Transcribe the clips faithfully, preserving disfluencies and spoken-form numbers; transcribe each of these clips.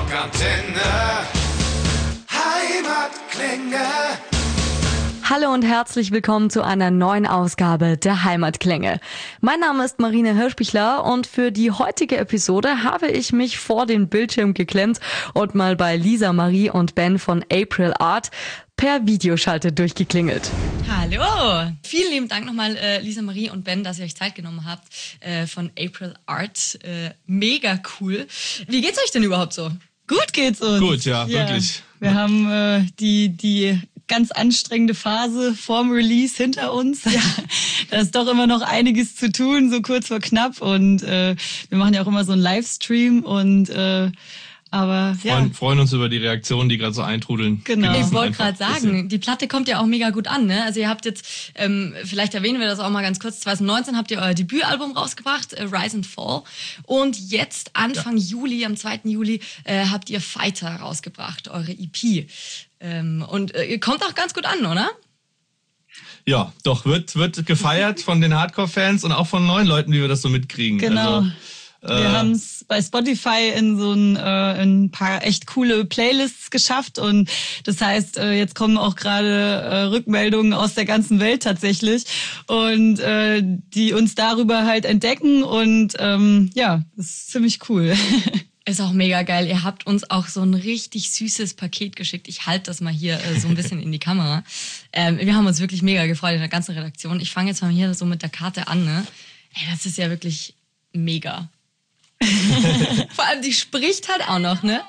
Rockantenne Heimatklänge. Hallo und herzlich willkommen zu einer neuen Ausgabe der Heimatklänge. Mein Name ist Marina Hirschbichler und für die heutige Episode habe ich mich vor den Bildschirm geklemmt und mal bei Lisa Marie und Ben von April Art per Videoschalte durchgeklingelt. Hallo! Vielen lieben Dank nochmal, äh, Lisa Marie und Ben, dass ihr euch Zeit genommen habt äh, von April Art. Äh, mega cool. Wie geht's euch denn überhaupt so? Gut geht's uns. Gut, ja, ja. wirklich. Wir haben äh, die die ganz anstrengende Phase vorm Release hinter uns. Ja. Da ist doch immer noch einiges zu tun, so kurz vor knapp. Und äh, wir machen ja auch immer so einen Livestream und äh, aber ja. Freuen, freuen uns über die Reaktionen, die gerade so eintrudeln. Genau. Ich wollte gerade sagen, die Platte kommt ja auch mega gut an, ne? Also ihr habt jetzt, ähm, vielleicht erwähnen wir das auch mal ganz kurz, zwanzig neunzehn habt ihr euer Debütalbum rausgebracht, äh, Rise and Fall. Und jetzt Anfang ja. Juli, am zweiten Juli, äh, habt ihr Fighter rausgebracht, eure E P. Ähm, und äh, kommt auch ganz gut an, oder? Ja, doch, wird, wird gefeiert von den Hardcore-Fans und auch von neuen Leuten, wie wir das so mitkriegen. Genau. Also, Wir äh, haben es bei Spotify in so ein, äh, in ein paar echt coole Playlists geschafft und das heißt, äh, jetzt kommen auch gerade äh, Rückmeldungen aus der ganzen Welt tatsächlich und äh, die uns darüber halt entdecken und ähm, ja, das ist ziemlich cool. Ist auch mega geil. Ihr habt uns auch so ein richtig süßes Paket geschickt. Ich halte das mal hier äh, so ein bisschen in die Kamera. Ähm, wir haben uns wirklich mega gefreut in der ganzen Redaktion. Ich fange jetzt mal hier so mit der Karte an, ne? Ey, das ist ja wirklich mega. Vor allem, die spricht halt auch noch, ne?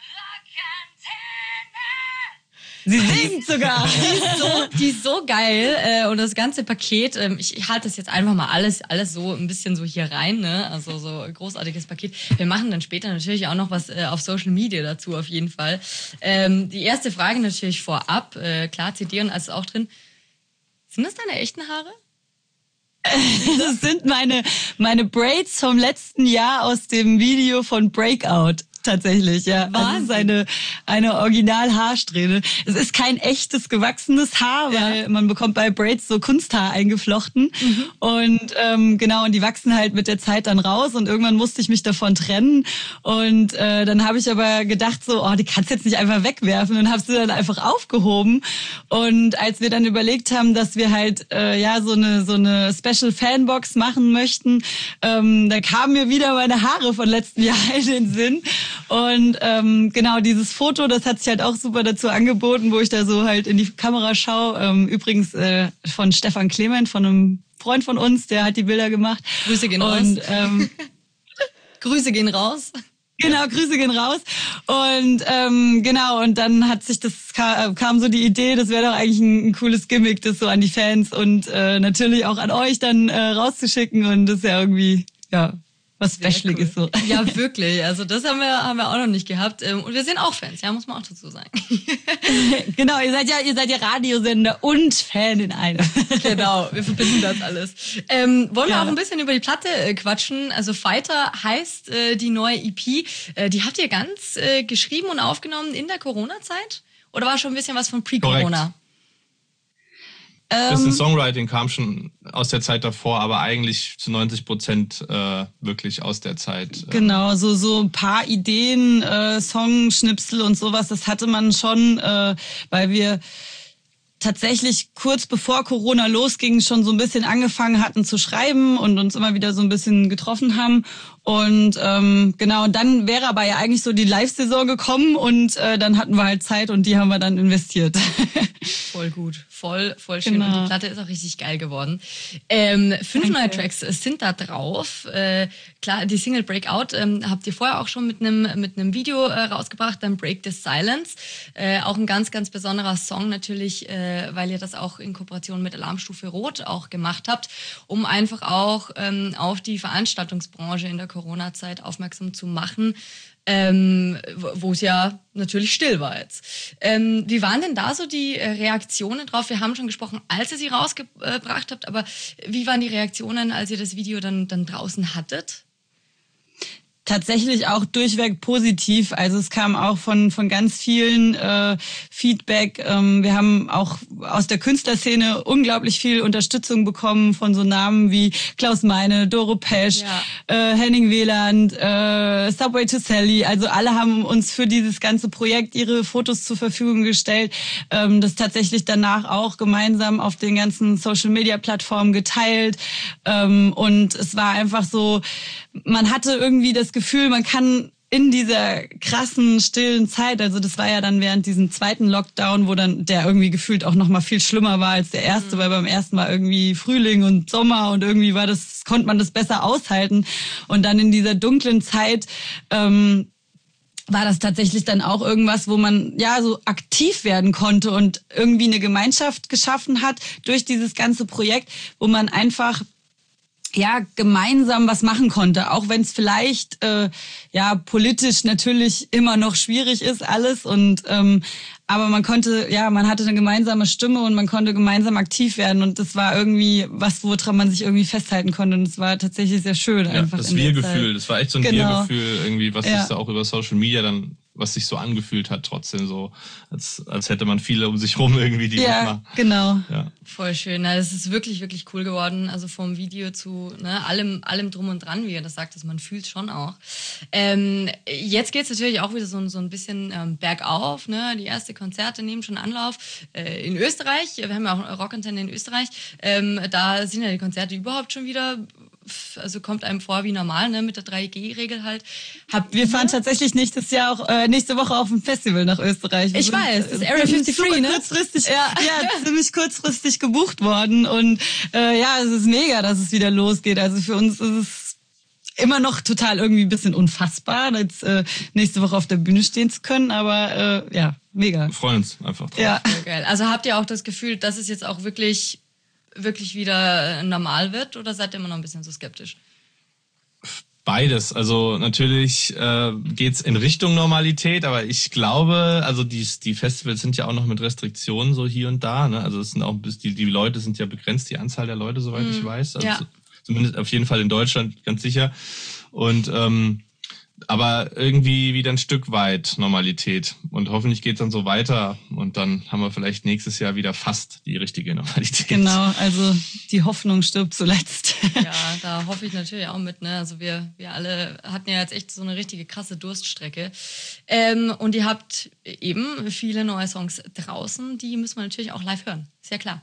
Sie singt sogar. Die ist so, die ist so geil. Äh, und das ganze Paket, ähm, ich, ich halte das jetzt einfach mal alles, alles so ein bisschen so hier rein, ne? Also so ein großartiges Paket. Wir machen dann später natürlich auch noch was äh, auf Social Media dazu, auf jeden Fall. Ähm, die erste Frage natürlich vorab, äh, klar, C D und alles auch drin. Sind das deine echten Haare? Das sind meine, meine Braids vom letzten Jahr aus dem Video von Breakout. Tatsächlich, ja. Das ist eine, eine Original-Haarsträhne. Es ist kein echtes gewachsenes Haar, weil ja. man bekommt bei Braids so Kunsthaar eingeflochten. Mhm. Und ähm, genau, und die wachsen halt mit der Zeit dann raus und irgendwann musste ich mich davon trennen. Und äh, dann habe ich aber gedacht so, oh, die kannst du jetzt nicht einfach wegwerfen und habe sie dann einfach aufgehoben. Und als wir dann überlegt haben, dass wir halt äh, ja so eine so eine Special Fanbox machen möchten, ähm, da kamen mir wieder meine Haare von letzten Jahr in den Sinn. Und ähm, genau, dieses Foto, das hat sich halt auch super dazu angeboten, wo ich da so halt in die Kamera schaue. Ähm, übrigens äh, von Stefan Clement, von einem Freund von uns, der hat die Bilder gemacht. Grüße gehen raus. Und, ähm, Grüße gehen raus. Genau, Grüße gehen raus. Und ähm, genau, und dann hat sich das kam, kam so die Idee, das wäre doch eigentlich ein, ein cooles Gimmick, das so an die Fans und äh, natürlich auch an euch dann äh, rauszuschicken. Und das ist ja irgendwie, ja, was Specialiges cool. so. Ja, wirklich. Also das haben wir haben wir auch noch nicht gehabt. Und wir sind auch Fans, ja, muss man auch dazu sagen. Genau, ihr seid ja ihr seid ja Radiosender und Fan in einem. Genau, wir verbinden das alles. Ähm, wollen wir ja. auch ein bisschen über die Platte äh, quatschen? Also Fighter heißt äh, die neue E P. Äh, die habt ihr ganz äh, geschrieben und aufgenommen in der Corona-Zeit? Oder war schon ein bisschen was von Pre-Corona? Korrekt. Das Songwriting kam schon aus der Zeit davor, aber eigentlich zu neunzig Prozent äh, wirklich aus der Zeit. Äh. Genau, so so ein paar Ideen, äh, Songschnipsel und sowas, das hatte man schon, äh, weil wir tatsächlich kurz bevor Corona losging schon so ein bisschen angefangen hatten zu schreiben und uns immer wieder so ein bisschen getroffen haben. Und ähm, genau, und dann wäre aber ja eigentlich so die Live-Saison gekommen und äh, dann hatten wir halt Zeit und die haben wir dann investiert. Voll gut, voll, voll schön. Genau. Und die Platte ist auch richtig geil geworden. Ähm, fünf Danke. neue Tracks sind da drauf. Äh, klar, die Single Breakout ähm, habt ihr vorher auch schon mit einem mit einem Video äh, rausgebracht, dann Break the Silence. Äh, auch ein ganz, ganz besonderer Song natürlich, äh, weil ihr das auch in Kooperation mit Alarmstufe Rot auch gemacht habt, um einfach auch ähm, auf die Veranstaltungsbranche in der Corona-Zeit aufmerksam zu machen, ähm, wo es ja natürlich still war jetzt. Ähm, wie waren denn da so die äh, Reaktionen drauf? Wir haben schon gesprochen, als ihr sie rausgebracht habt, aber wie waren die Reaktionen, als ihr das Video dann, dann draußen hattet? tatsächlich auch durchweg positiv. Also es kam auch von von ganz vielen äh, Feedback. Ähm, wir haben auch aus der Künstlerszene unglaublich viel Unterstützung bekommen von so Namen wie Klaus Meine, Doro Pesch, Ja. äh, Henning Wieland, äh, Subway to Sally. Also alle haben uns für dieses ganze Projekt ihre Fotos zur Verfügung gestellt. Ähm, das tatsächlich danach auch gemeinsam auf den ganzen Social-Media-Plattformen geteilt. Ähm, und es war einfach so, man hatte irgendwie das Gefühl, man kann in dieser krassen, stillen Zeit, also das war ja dann während diesem zweiten Lockdown, wo dann der irgendwie gefühlt auch noch mal viel schlimmer war als der erste, mhm. weil beim ersten war irgendwie Frühling und Sommer und irgendwie war das, konnte man das besser aushalten. Und dann in dieser dunklen Zeit ähm, war das tatsächlich dann auch irgendwas, wo man ja so aktiv werden konnte und irgendwie eine Gemeinschaft geschaffen hat durch dieses ganze Projekt, wo man einfach ja gemeinsam was machen konnte, auch wenn es vielleicht äh, ja politisch natürlich immer noch schwierig ist alles und ähm, aber man konnte ja man hatte eine gemeinsame Stimme und man konnte gemeinsam aktiv werden und das war irgendwie was, woran man sich irgendwie festhalten konnte und es war tatsächlich sehr schön ja, einfach. Das Wir-Gefühl, das war echt so ein genau. Wir-Gefühl irgendwie, was ja. sich da auch über Social Media dann was sich so angefühlt hat, trotzdem so, als, als hätte man viele um sich rum irgendwie, die ja, mitmachen. Genau. Ja, voll schön. Also es ist wirklich, wirklich cool geworden. Also vom Video zu ne, allem, allem drum und dran, wie ihr das sagt, dass man fühlt schon auch. Ähm, jetzt geht's natürlich auch wieder so, so ein bisschen ähm, bergauf. Ne? Die ersten Konzerte nehmen schon Anlauf. Äh, in Österreich, wir haben ja auch Rockantenne in Österreich, ähm, da sind ja die Konzerte überhaupt schon wieder... Also kommt einem vor wie normal, ne, mit der drei G Regel halt. Habt wir fahren tatsächlich nächstes Jahr auch äh, nächste Woche auf ein Festival nach Österreich. Wir ich sind, weiß, das Area fünfundfünfzig, ne? Kurzfristig, ja. ja, ziemlich kurzfristig gebucht worden und äh, ja, es ist mega, dass es wieder losgeht. Also für uns ist es immer noch total irgendwie ein bisschen unfassbar, jetzt äh, nächste Woche auf der Bühne stehen zu können, aber äh, ja, mega. Wir freuen uns einfach drauf. Ja. Sehr geil. Also habt ihr auch das Gefühl, dass es jetzt auch wirklich wirklich wieder normal wird oder seid ihr immer noch ein bisschen so skeptisch? Beides. Also natürlich äh, geht's in Richtung Normalität, aber ich glaube, also die, die Festivals sind ja auch noch mit Restriktionen so hier und da. Ne? Also es sind auch die, die Leute sind ja begrenzt, die Anzahl der Leute, soweit mm, ich weiß. Also ja. Zumindest auf jeden Fall in Deutschland, ganz sicher. Und ähm, aber irgendwie wieder ein Stück weit Normalität. Und hoffentlich geht's dann so weiter. Und dann haben wir vielleicht nächstes Jahr wieder fast die richtige Normalität. Genau, also die Hoffnung stirbt zuletzt. Ja, da hoffe ich natürlich auch mit. Ne? Also wir, wir alle hatten ja jetzt echt so eine richtige krasse Durststrecke. Ähm, und ihr habt eben viele neue Songs draußen. Die müssen wir natürlich auch live hören. Ist ja klar.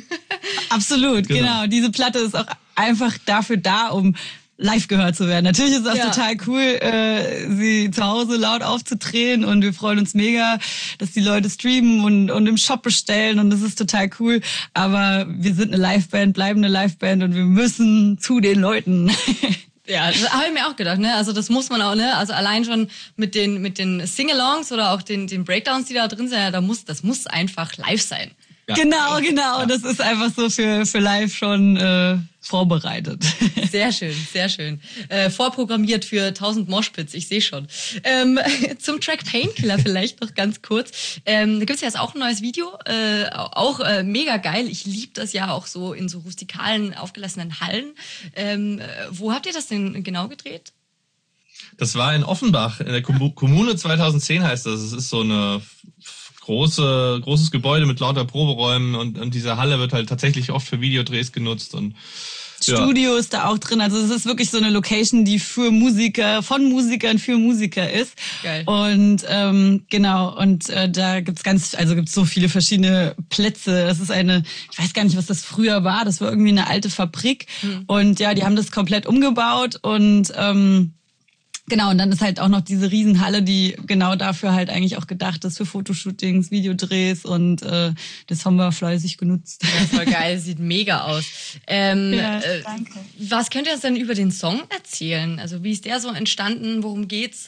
Absolut, genau. genau. Diese Platte ist auch einfach dafür da, um live gehört zu werden. Natürlich ist es auch ja. total cool, äh, sie zu Hause laut aufzudrehen und wir freuen uns mega, dass die Leute streamen und, und im Shop bestellen und das ist total cool. Aber wir sind eine Liveband, bleiben eine Liveband und wir müssen zu den Leuten. Ja, das habe ich mir auch gedacht, ne? Also das muss man auch, ne? Also allein schon mit den mit den Sing-Alongs oder auch den den Breakdowns, die da drin sind, ja, da muss das muss einfach live sein. Ja. Genau, genau. Ja. Das ist einfach so für für live schon äh, vorbereitet. Sehr schön, sehr schön. Äh, vorprogrammiert für tausend Moshpits, ich sehe schon. Ähm, zum Track Painkiller vielleicht noch ganz kurz. Ähm, da gibt's ja jetzt auch ein neues Video, äh, auch äh, mega geil. Ich liebe das ja auch so in so rustikalen, aufgelassenen Hallen. Ähm, wo habt ihr das denn genau gedreht? Das war in Offenbach, in der Kommune zweitausendzehn heißt das. Es ist so eine große, großes Gebäude mit lauter Proberäumen und, und diese Halle wird halt tatsächlich oft für Videodrehs genutzt und Studio ja. ist da auch drin. Also es ist wirklich so eine Location, die für Musiker, von Musikern für Musiker ist. Geil. Und ähm, genau, und äh, da gibt's ganz, also gibt's so viele verschiedene Plätze. Das ist eine, ich weiß gar nicht, was das früher war. Das war irgendwie eine alte Fabrik. Hm. Und ja, die haben das komplett umgebaut und ähm, genau, und dann ist halt auch noch diese Riesenhalle, die genau dafür halt eigentlich auch gedacht ist, für Fotoshootings, Videodrehs und äh, das haben wir fleißig genutzt. Ja, voll geil, sieht mega aus. Ähm, ja, äh, danke. Was könnt ihr uns denn über den Song erzählen? Also wie ist der so entstanden, worum geht's?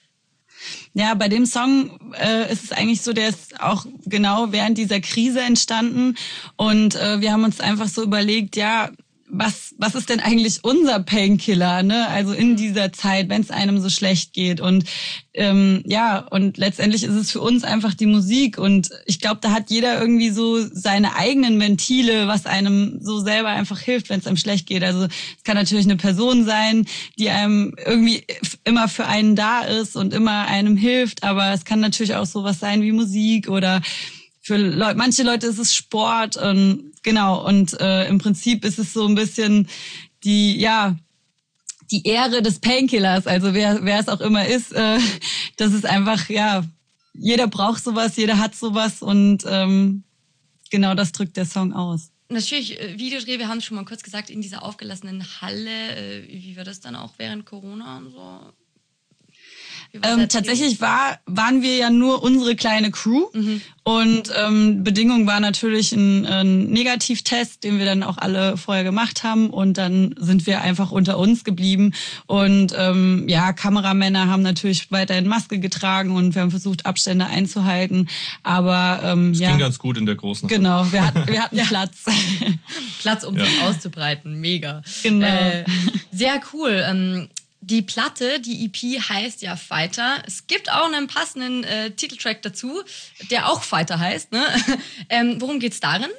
Ja, bei dem Song äh, ist es eigentlich so, der ist auch genau während dieser Krise entstanden und äh, wir haben uns einfach so überlegt, ja, was was ist denn eigentlich unser Painkiller, ne? Also in dieser Zeit, wenn es einem so schlecht geht. Und ähm, ja, und letztendlich ist es für uns einfach die Musik. Und ich glaube, da hat jeder irgendwie so seine eigenen Ventile, was einem so selber einfach hilft, wenn es einem schlecht geht. Also es kann natürlich eine Person sein, die einem irgendwie immer für einen da ist und immer einem hilft. Aber es kann natürlich auch sowas sein wie Musik oder für Leute, manche Leute ist es Sport, und genau, und äh, im Prinzip ist es so ein bisschen die, ja, die Ehre des Painkillers, also wer wer es auch immer ist, äh, das ist einfach, ja, jeder braucht sowas, jeder hat sowas, und ähm, genau das drückt der Song aus. Natürlich, Videodreh, wir haben es schon mal kurz gesagt, in dieser aufgelassenen Halle, wie war das dann auch während Corona und so? Ähm, tatsächlich war, waren wir ja nur unsere kleine Crew, mhm. und ähm, Bedingung war natürlich ein, ein Negativtest, den wir dann auch alle vorher gemacht haben, und dann sind wir einfach unter uns geblieben, und ähm, ja, Kameramänner haben natürlich weiterhin Maske getragen und wir haben versucht, Abstände einzuhalten, aber ähm, das ja. ging ganz gut in der großen Halle. Genau, wir hatten, wir hatten ja. Platz. Platz, um ja. sich auszubreiten, mega. Genau. Äh, sehr cool. Ähm, Die Platte, die E P heißt ja Fighter. Es gibt auch einen passenden äh, Titeltrack dazu, der auch Fighter heißt. Ne? ähm, worum geht's darin?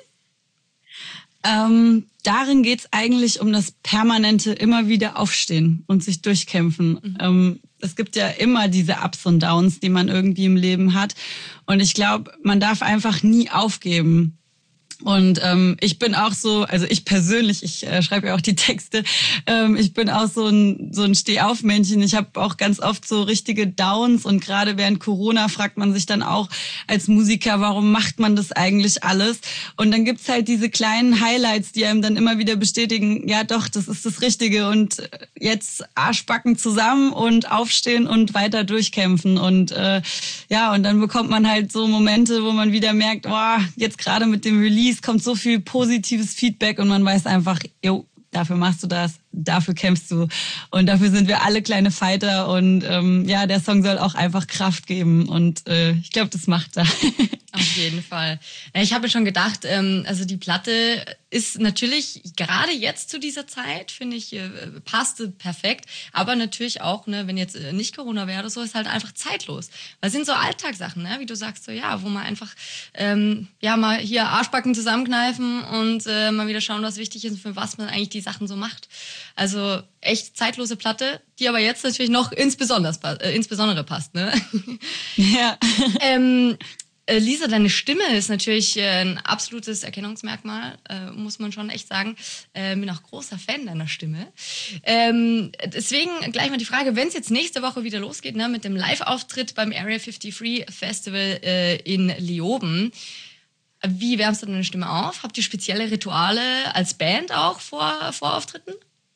Ähm, darin geht's eigentlich um das permanente immer wieder aufstehen und sich durchkämpfen. Mhm. Ähm, es gibt ja immer diese Ups und Downs, die man irgendwie im Leben hat. Und ich glaube, man darf einfach nie aufgeben. Und ähm, ich bin auch so, also ich persönlich, ich äh, schreibe ja auch die Texte, ähm, ich bin auch so ein so ein Stehaufmännchen. Ich habe auch ganz oft so richtige Downs, und gerade während Corona fragt man sich dann auch als Musiker, warum macht man das eigentlich alles? Und dann gibt's halt diese kleinen Highlights, die einem dann immer wieder bestätigen, ja doch, das ist das Richtige, und jetzt Arschbacken zusammen und aufstehen und weiter durchkämpfen. Und äh, ja, und dann bekommt man halt so Momente, wo man wieder merkt, oh, jetzt gerade mit dem Release kommt so viel positives Feedback, und man weiß einfach, jo, dafür machst du das, dafür kämpfst du, und dafür sind wir alle kleine Fighter, und ähm, ja, der Song soll auch einfach Kraft geben, und äh, ich glaube, das macht er. Auf jeden Fall. Ich habe mir schon gedacht, ähm, also die Platte ist natürlich gerade jetzt zu dieser Zeit, finde ich, äh, passte perfekt, aber natürlich auch, ne, wenn jetzt äh, nicht Corona wäre oder so, ist halt einfach zeitlos. Weil es sind so Alltagssachen, ne, wie du sagst, so ja, wo man einfach ähm, ja mal hier Arschbacken zusammenkneifen und äh, mal wieder schauen, was wichtig ist und für was man eigentlich die Sachen so macht. Also echt zeitlose Platte, die aber jetzt natürlich noch insbesondere, äh, insbesondere passt, ne? Ja. ähm, Lisa, deine Stimme ist natürlich ein absolutes Erkennungsmerkmal, äh, muss man schon echt sagen. Äh, bin auch großer Fan deiner Stimme. Ähm, deswegen gleich mal die Frage, wenn es jetzt nächste Woche wieder losgeht, ne, mit dem Live-Auftritt beim Area fünfundfünfzig Festival äh, in Leoben, wie wärmst du deine Stimme auf? Habt ihr spezielle Rituale als Band auch vor, vor Auftritten?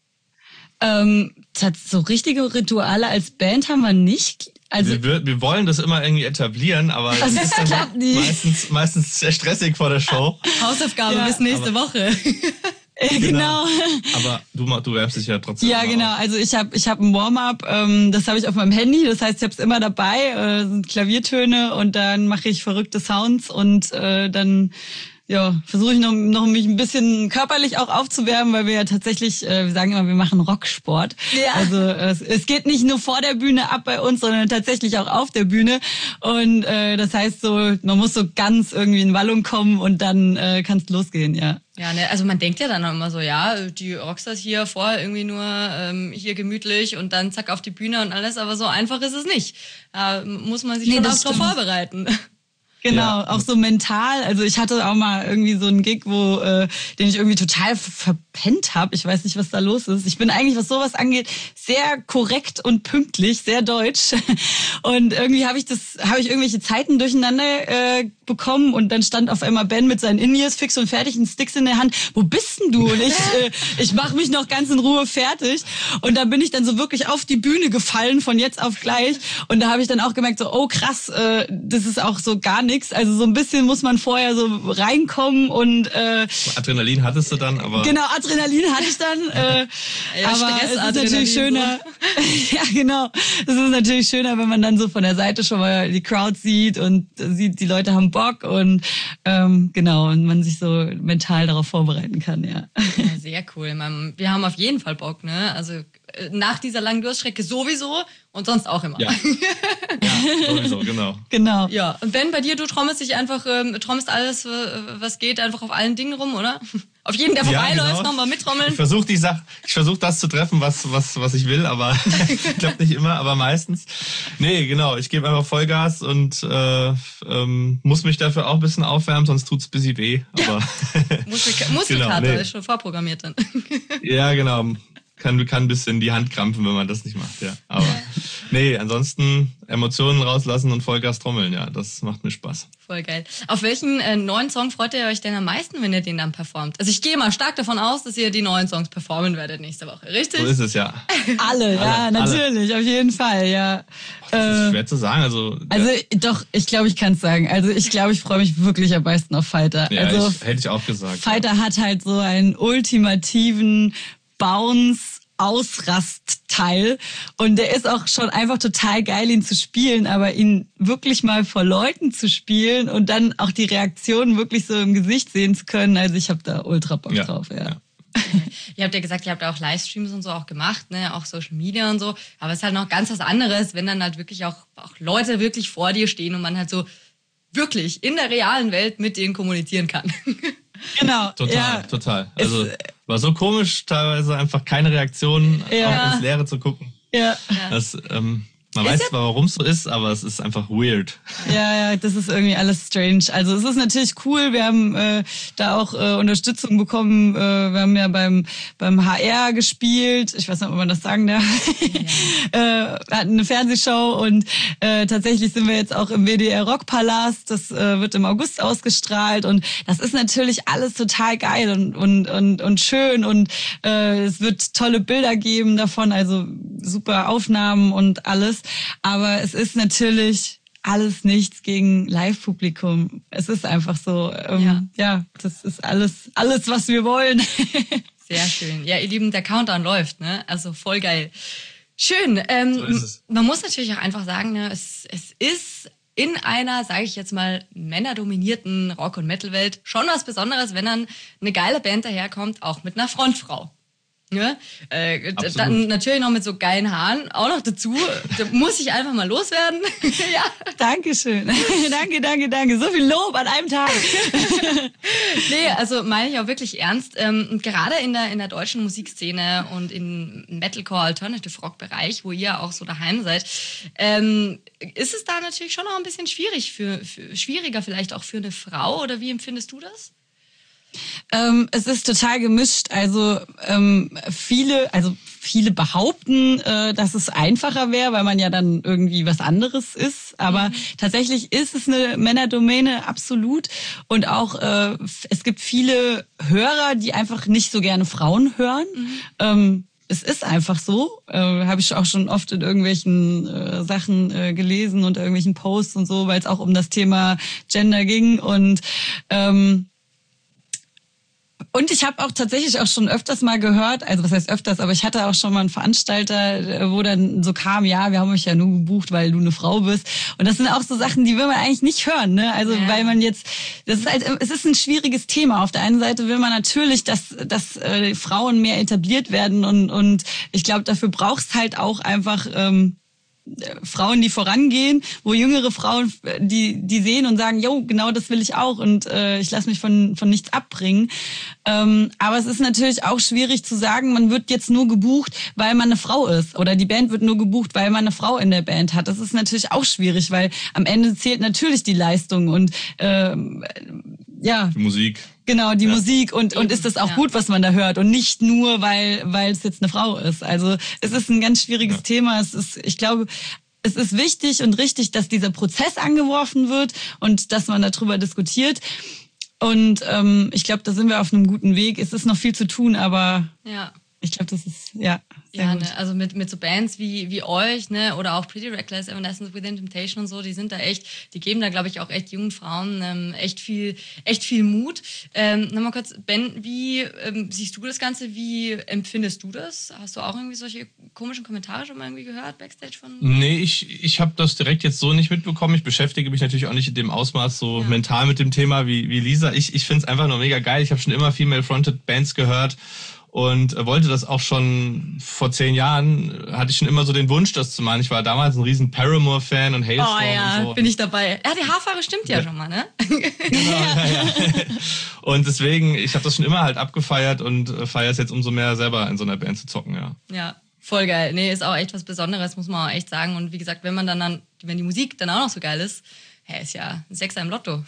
Ähm, so richtige Rituale als Band haben wir nicht. Also wir, wir wollen das immer irgendwie etablieren, aber das ist dann meistens, meistens sehr stressig vor der Show. Hausaufgabe ja, bis nächste aber, Woche. Genau. Aber du, du wärmst dich ja trotzdem. Ja, genau. Auf. Also ich habe ich hab ein Warm-up, ähm, das habe ich auf meinem Handy. Das heißt, ich habe es immer dabei, äh, sind Klaviertöne, und dann mache ich verrückte Sounds, und äh, dann ja, versuche ich noch, noch mich ein bisschen körperlich auch aufzuwärmen, weil wir ja tatsächlich, äh, wir sagen immer, wir machen Rocksport. Ja. Also es, es geht nicht nur vor der Bühne ab bei uns, sondern tatsächlich auch auf der Bühne. Und äh, das heißt so, man muss so ganz irgendwie in Wallung kommen, und dann äh, kann es losgehen, ja. Ja, ne, also man denkt ja dann auch immer so, ja, die Rockstars hier vorher irgendwie nur ähm, hier gemütlich und dann zack auf die Bühne und alles, aber so einfach ist es nicht. Da muss man sich nee, schon auch drauf vorbereiten. Genau, ja. Auch so mental. Also ich hatte auch mal irgendwie so einen Gig, wo äh, den ich irgendwie total verpennt habe. Ich weiß nicht, was da los ist. Ich bin eigentlich, was sowas angeht, sehr korrekt und pünktlich, sehr deutsch. Und irgendwie habe ich das, habe ich irgendwelche Zeiten durcheinander äh, bekommen, und dann stand auf einmal Ben mit seinen In-Ears fix und fertig, einen Sticks in der Hand. Wo bist denn du? Und ich, äh, ich mache mich noch ganz in Ruhe fertig. Und da bin ich dann so wirklich auf die Bühne gefallen von jetzt auf gleich. Und da habe ich dann auch gemerkt, so, oh krass, äh, das ist auch so gar nicht nichts. Also so ein bisschen muss man vorher so reinkommen und äh, Adrenalin hattest du dann, aber genau, Adrenalin hatte ich dann. Äh, ja, aber Stress, es ist Adrenalin natürlich schöner. So. Ja, genau. Es ist natürlich schöner, wenn man dann so von der Seite schon mal die Crowd sieht und sieht, die Leute haben Bock und ähm, genau und man sich so mental darauf vorbereiten kann. Ja. Ja, sehr cool. Man, wir haben auf jeden Fall Bock, ne? Also nach dieser langen Durststrecke sowieso und sonst auch immer. Ja, ja sowieso, genau. Genau. Ja, und Ben, bei dir, du trommelst dich einfach, ähm, trommelst alles, was geht, einfach auf allen Dingen rum, oder? Auf jeden, der vorbeiläuft, ja, genau. nochmal mittrommeln. Ich versuche die Sache, ich versuche das zu treffen, was was was ich will, aber klappt nicht immer, aber meistens. Nee, genau, ich gebe einfach Vollgas und äh, ähm, muss mich dafür auch ein bisschen aufwärmen, sonst tut's ein bisschen weh. Aber Muskelk- Muskelkater genau, nee. ist schon vorprogrammiert dann. Ja, genau. Kann, kann ein bisschen die Hand krampfen, wenn man das nicht macht, ja. Aber nee, ansonsten Emotionen rauslassen und Vollgas trommeln, ja, das macht mir Spaß. Voll geil. Auf welchen äh, neuen Song freut ihr euch denn am meisten, wenn ihr den dann performt? Also ich gehe mal stark davon aus, dass ihr die neuen Songs performen werdet nächste Woche, richtig? So ist es, ja. Alle, ja, alle. natürlich, auf jeden Fall, ja. Das ist schwer zu sagen, also... Also doch, ich glaube, ich kann es sagen. Also ich glaube, ich freue mich wirklich am meisten auf Fighter. Ja, also ich, hätte ich auch gesagt. Fighter ja. hat halt so einen ultimativen Bounce, Ausrastteil und der ist auch schon einfach total geil, ihn zu spielen, aber ihn wirklich mal vor Leuten zu spielen und dann auch die Reaktionen wirklich so im Gesicht sehen zu können, also ich habe da ultra Bock Ja, drauf, ja. ja. Ihr habt ja gesagt, ihr habt auch Livestreams und so auch gemacht, ne, auch Social Media und so, aber es ist halt noch ganz was anderes, wenn dann halt wirklich auch, auch Leute wirklich vor dir stehen und man halt so wirklich in der realen Welt mit denen kommunizieren kann. Genau. Total, ja. total. Also war so komisch, teilweise einfach keine Reaktion, Ja. auch ins Leere zu gucken. Ja. Das, ähm, man Ist weiß ja- zwar, warum es so ist, aber es ist einfach weird. Ja, ja, das ist irgendwie alles strange. Also es ist natürlich cool, wir haben äh, da auch äh, Unterstützung bekommen. Äh, wir haben ja beim beim H R gespielt. Ich weiß nicht, ob man das sagen darf. Ja. äh, wir hatten eine Fernsehshow und äh, tatsächlich sind wir jetzt auch im W D R Rockpalast. Das äh, wird im August ausgestrahlt und das ist natürlich alles total geil und und und, und schön und äh, es wird tolle Bilder geben davon, also super Aufnahmen und alles. Aber es ist natürlich alles nichts gegen Live-Publikum. Es ist einfach so, ähm, ja. ja, das ist alles, alles, was wir wollen. Sehr schön. Ja, ihr Lieben, der Countdown läuft, ne? Also voll geil. Schön. Ähm, So ist es. Man muss natürlich auch einfach sagen, ne, es, es ist in einer, sage ich jetzt mal, männerdominierten Rock- und Metal-Welt schon was Besonderes, wenn dann eine geile Band daherkommt, auch mit einer Frontfrau. Ja, äh, Absolut. dann natürlich noch mit so geilen Haaren auch noch dazu. Da muss ich einfach mal loswerden. Ja. Dankeschön. danke, danke, danke. So viel Lob an einem Tag. Nee, also meine ich auch wirklich ernst. Ähm, und gerade in der, in der deutschen Musikszene und im Metalcore Alternative Rock Bereich, wo ihr auch so daheim seid, ähm, ist es da natürlich schon noch ein bisschen schwierig für, für schwieriger vielleicht auch für eine Frau, oder wie empfindest du das? Ähm, es ist total gemischt. Also ähm, viele, also viele behaupten, äh, dass es einfacher wäre, weil man ja dann irgendwie was anderes ist. Aber mhm. tatsächlich ist es eine Männerdomäne, absolut. Und auch äh, es gibt viele Hörer, die einfach nicht so gerne Frauen hören. Mhm. Ähm, Es ist einfach so, äh, habe ich auch schon oft in irgendwelchen äh, Sachen äh, gelesen und irgendwelchen Posts und so, weil es auch um das Thema Gender ging und ähm, Und ich habe auch tatsächlich auch schon öfters mal gehört, also was heißt öfters, aber ich hatte auch schon mal einen Veranstalter, wo dann so kam, ja, wir haben euch ja nur gebucht, weil du eine Frau bist. Und das sind auch so Sachen, die will man eigentlich nicht hören, ne? Also ja. weil man jetzt, das ist halt, es ist ein schwieriges Thema. Auf der einen Seite will man natürlich, dass dass äh, Frauen mehr etabliert werden und und ich glaube, dafür brauchst halt auch einfach ähm, Frauen, die vorangehen, wo jüngere Frauen, die die sehen und sagen, jo, genau das will ich auch und äh, ich lasse mich von von nichts abbringen. Ähm, aber es ist natürlich auch schwierig zu sagen, man wird jetzt nur gebucht, weil man eine Frau ist oder die Band wird nur gebucht, weil man eine Frau in der Band hat. Das ist natürlich auch schwierig, weil am Ende zählt natürlich die Leistung und ähm, ja, die Musik. Genau, die ja. Musik und und ist das auch ja. gut, was man da hört und nicht nur, weil weil es jetzt eine Frau ist. Also es ist ein ganz schwieriges ja. Thema. Es ist, ich glaube, es ist wichtig und richtig, dass dieser Prozess angeworfen wird und dass man darüber diskutiert. Und ähm, ich glaube, da sind wir auf einem guten Weg. Es ist noch viel zu tun, aber ja. Ich glaube, das ist, ja, sehr Ja, gut. ne, also mit, mit so Bands wie, wie euch, ne, oder auch Pretty Reckless, Evanescence Within Temptation und so, die sind da echt, die geben da, glaube ich, auch echt jungen Frauen ähm, echt viel, echt viel Mut. Ähm, Nochmal kurz, Ben, wie ähm, siehst du das Ganze? Wie empfindest du das? Hast du auch irgendwie solche komischen Kommentare schon mal irgendwie gehört, Backstage von? Nee, ich, ich habe das direkt jetzt so nicht mitbekommen. Ich beschäftige mich natürlich auch nicht in dem Ausmaß so Ja. mental mit dem Thema wie, wie Lisa. Ich, ich finde es einfach nur mega geil. Ich habe schon immer Female-Fronted Bands gehört und wollte das auch schon vor zehn Jahren, hatte ich schon immer so den Wunsch, das zu machen. Ich war damals ein riesen Paramore-Fan und Hailstorm Oh ja, und so. bin ich dabei. Ja, die Haarfarbe stimmt ja, Ja. schon mal, ne? Genau, ja, ja. Und deswegen, ich habe das schon immer halt abgefeiert und feiere es jetzt umso mehr selber in so einer Band zu zocken, ja. Ja, voll geil. Nee, ist auch echt was Besonderes, muss man auch echt sagen. Und wie gesagt, wenn man dann, dann wenn die Musik dann auch noch so geil ist, hä, ist ja ein Sechser im Lotto.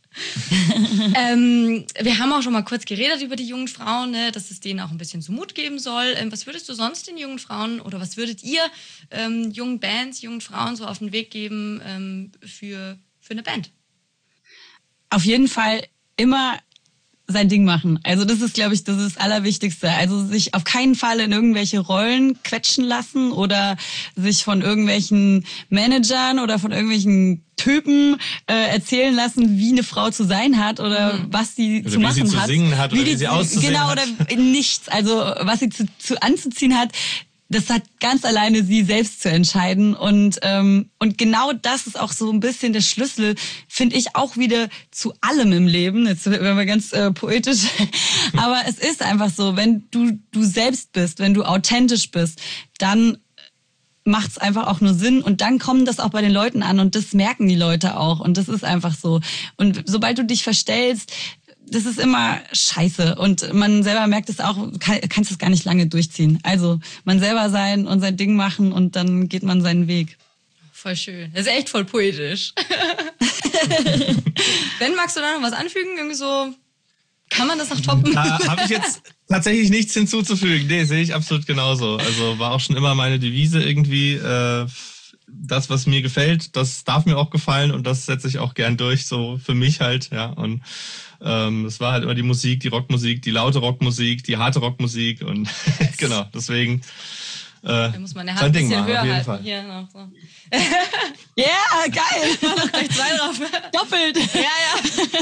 ähm, wir haben auch schon mal kurz geredet über die jungen Frauen, ne, dass es denen auch ein bisschen so Mut geben soll. Ähm, was würdest du sonst den jungen Frauen oder was würdet ihr ähm, jungen Bands, jungen Frauen so auf den Weg geben ähm, für, für eine Band? Auf jeden Fall immer sein Ding machen. Also das ist, glaube ich, das ist das Allerwichtigste. Also sich auf keinen Fall in irgendwelche Rollen quetschen lassen oder sich von irgendwelchen Managern oder von irgendwelchen Typen äh, erzählen lassen, wie eine Frau zu sein hat oder mhm. was sie oder zu wie machen sie zu hat. singen hat oder wie, wie die, sie auszusehen genau, hat. Genau, oder nichts. Also was sie zu, zu anzuziehen hat, das hat ganz alleine sie selbst zu entscheiden. Und ähm, und genau das ist auch so ein bisschen der Schlüssel, finde ich, auch wieder zu allem im Leben. Jetzt werden wir ganz äh, poetisch. Aber es ist einfach so, wenn du du selbst bist, wenn du authentisch bist, dann macht's einfach auch nur Sinn und dann kommt das auch bei den Leuten an und das merken die Leute auch und das ist einfach so. Und sobald du dich verstellst, das ist immer scheiße und man selber merkt es auch, kann, kannst es gar nicht lange durchziehen. Also man selber sein und sein Ding machen und dann geht man seinen Weg. Voll schön. Das ist echt voll poetisch. Ben, magst du da noch was anfügen? Irgendwie so, kann man das noch toppen? Da habe ich jetzt tatsächlich nichts hinzuzufügen. Nee, sehe ich absolut genauso. Also war auch schon immer meine Devise irgendwie, äh, das, was mir gefällt, das darf mir auch gefallen und das setze ich auch gern durch, so für mich halt, ja. Und ähm, es war halt immer die Musik, die Rockmusik, die laute Rockmusik, die harte Rockmusik und genau, deswegen äh, da muss man eine Hand sein ein Ding bisschen machen, höher auf jeden halten. Fall. Hier noch so. Ja, yeah, geil. noch gleich zwei drauf. Doppelt. Ja,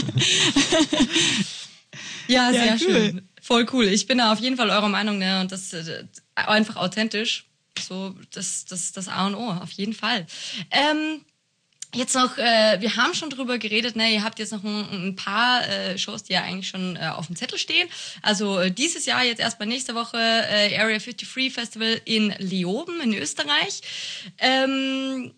ja. Ja, sehr Ja, cool. schön. Voll cool. Ich bin da auf jeden Fall eurer Meinung, ne? Und das äh, einfach authentisch. So, das, das, das A und O, auf jeden Fall. Ähm, Jetzt noch, äh, wir haben schon drüber geredet, ne? Ihr habt jetzt noch ein, ein paar äh, Shows, die ja eigentlich schon äh, auf dem Zettel stehen. Also äh, dieses Jahr, jetzt erstmal nächste Woche, äh, Area fünfundfünfzig Festival in Leoben in Österreich. Ähm,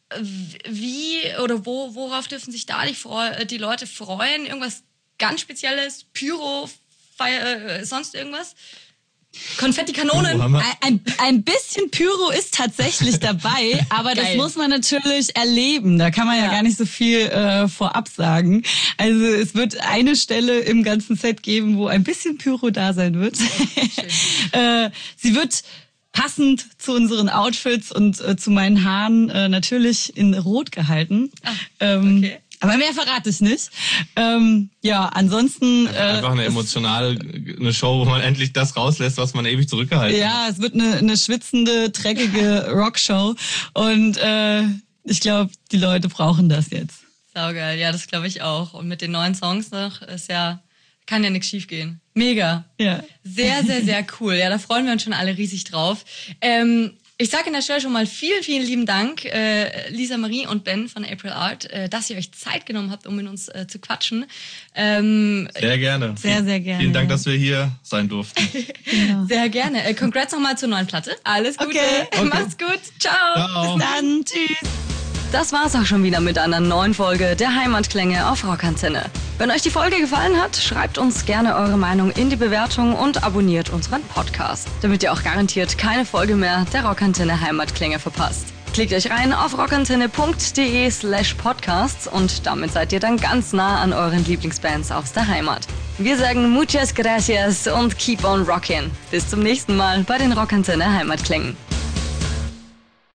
wie oder wo, worauf dürfen sich da die, Freu- die Leute freuen? Irgendwas ganz Spezielles? Pyro, Feier, äh, sonst irgendwas? Konfettikanonen. Oh, ein, ein bisschen Pyro ist tatsächlich dabei, aber das Geil. muss man natürlich erleben. Da kann man ja, Ja. gar nicht so viel äh, vorab sagen. Also es wird eine Stelle im ganzen Set geben, wo ein bisschen Pyro da sein wird. äh, sie wird passend zu unseren Outfits und äh, zu meinen Haaren äh, natürlich in Rot gehalten. Ah, ähm, okay. Aber mehr verrate ich nicht. Ähm, ja, ansonsten... Äh, Einfach eine es- emotionale eine Show, wo man endlich das rauslässt, was man ewig zurückgehalten hat. Ja, es wird eine, eine schwitzende, dreckige Rockshow. Und äh, ich glaube, die Leute brauchen das jetzt. Saugeil, ja, das glaube ich auch. Und mit den neuen Songs noch ist ja, kann ja nichts schief gehen. Mega. Ja. Sehr, sehr, sehr cool. Ja, da freuen wir uns schon alle riesig drauf. Ähm, ich sage an der Stelle schon mal vielen, vielen lieben Dank, äh, Lisa Marie und Ben von April Art, äh, dass ihr euch Zeit genommen habt, um mit uns äh, zu quatschen. Ähm, Sehr gerne. Sehr, sehr gerne, Vielen Dank, ja. dass wir hier sein durften. Genau. Sehr gerne. Äh, congrats nochmal zur neuen Platte. Alles Gute. Okay. Okay. Macht's gut. Ciao. Ciao. Bis dann. Tschüss. Das war's auch schon wieder mit einer neuen Folge der Heimatklänge auf Rockantenne. Wenn euch die Folge gefallen hat, schreibt uns gerne eure Meinung in die Bewertung und abonniert unseren Podcast, damit ihr auch garantiert keine Folge mehr der Rockantenne Heimatklänge verpasst. Klickt euch rein auf rockantenne.de slash podcasts und damit seid ihr dann ganz nah an euren Lieblingsbands aus der Heimat. Wir sagen muchas gracias und keep on rockin'. Bis zum nächsten Mal bei den Rockantenne Heimatklängen.